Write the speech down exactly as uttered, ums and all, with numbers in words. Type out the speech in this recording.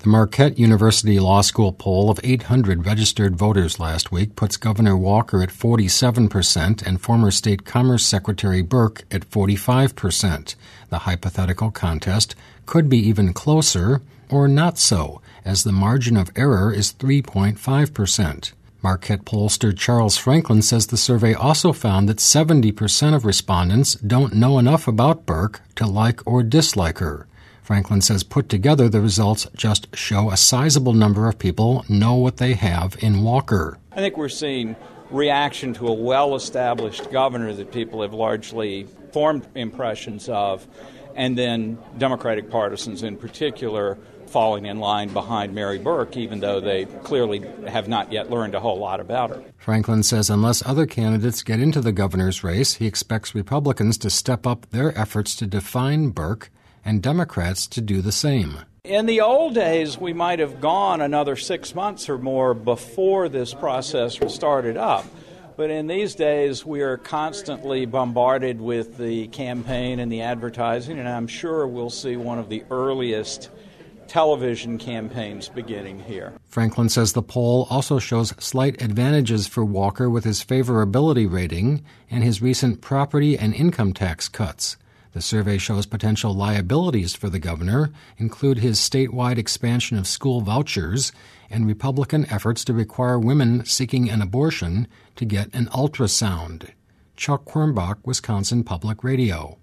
The Marquette University Law School poll of eight hundred registered voters last week puts Governor Walker at forty-seven percent and former State Commerce Secretary Burke at forty-five percent. The hypothetical contest could be even closer or not so, as the margin of error is three point five percent. Marquette pollster Charles Franklin says the survey also found that seventy percent of respondents don't know enough about Burke to like or dislike her. Franklin says put together, the results just show a sizable number of people know what they have in Walker. I think we're seeing reaction to a well-established governor that people have largely formed impressions of, and then Democratic partisans in particular falling in line behind Mary Burke, even though they clearly have not yet learned a whole lot about her. Franklin says unless other candidates get into the governor's race, he expects Republicans to step up their efforts to define Burke and Democrats to do the same. In the old days, we might have gone another six months or more before this process started up. But in these days, we are constantly bombarded with the campaign and the advertising, and I'm sure we'll see one of the earliest television campaigns beginning here. Franklin says the poll also shows slight advantages for Walker with his favorability rating and his recent property and income tax cuts. The survey shows potential liabilities for the governor include his statewide expansion of school vouchers and Republican efforts to require women seeking an abortion to get an ultrasound. Chuck Quirmbach, Wisconsin Public Radio.